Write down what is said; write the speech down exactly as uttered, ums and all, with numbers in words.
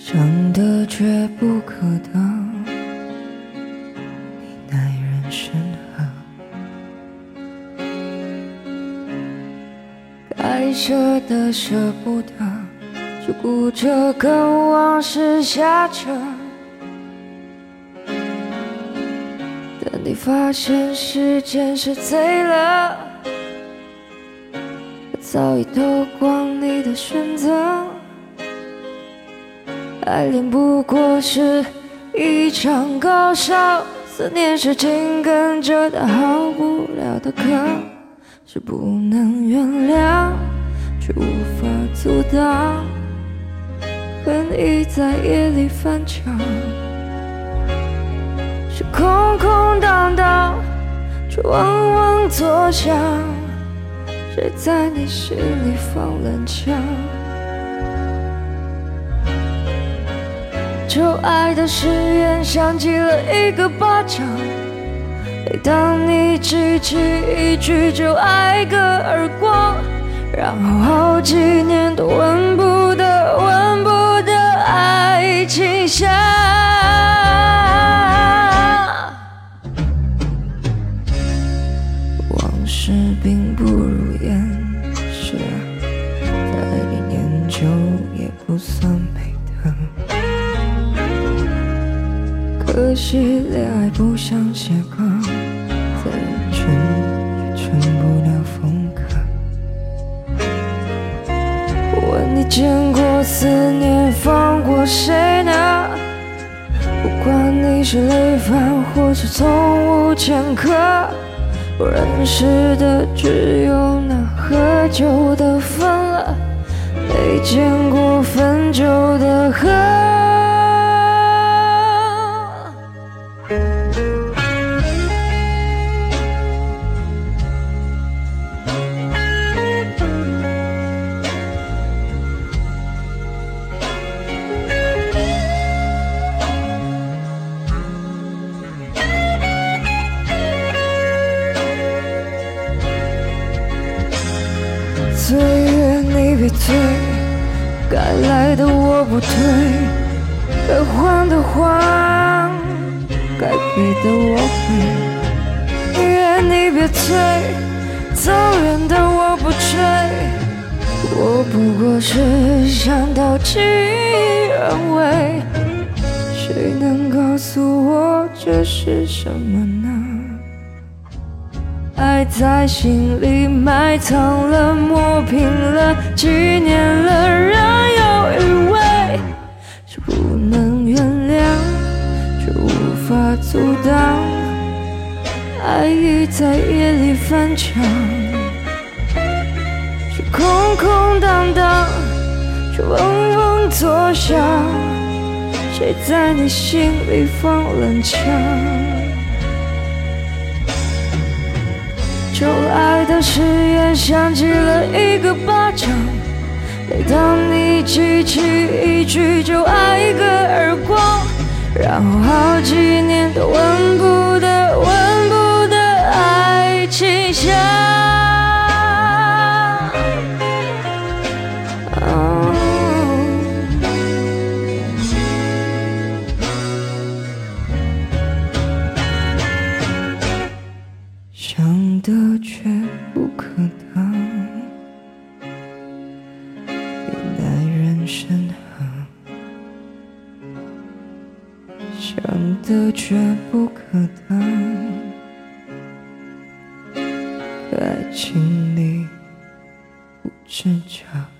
想得却不可当，你耐人深刻，该舍的舍不得，只顾着跟往事瞎扯。等你发现时间是醉了，我早已偷光你的选择。爱恋不过是一场高烧，思念是紧跟着的好不了的咳，是不能原谅却无法阻挡，恨意在夜里翻墙，是空空荡荡却嗡嗡作响，谁在你心里放冷枪？旧爱的誓言像极了一个巴掌，每当你记起一句就挨个耳光，然后好几年都闻不得闻不得爱情香。往事并不如烟，是啊，在里念旧也不算美德，可惜恋爱不像写歌，再认真也成不了风格。问你见过思念放过谁呢？不管你是累犯或是从无前科，我认识的只有那喝酒的分了，没见过分酒的喝。岁月你别催，该来的我不退，该还的还，该给的我给。音乐你别催，走远的我不追，我不过是想到尽人为。谁能告诉我这是什么呢？爱在心里埋藏了，磨平了，几年了，仍有余味，是不能原谅却无法阻挡，爱意在夜里翻墙，是空空荡荡却嗡嗡作响，谁在你心里放冷枪？旧爱的誓言像极了一个巴掌，每当你记起一句就挨个耳光，然后好几年都闻不得闻不得爱情香。哦，想得却不可当，你耐人深刻，想得却不可当，可爱情里不挣扎。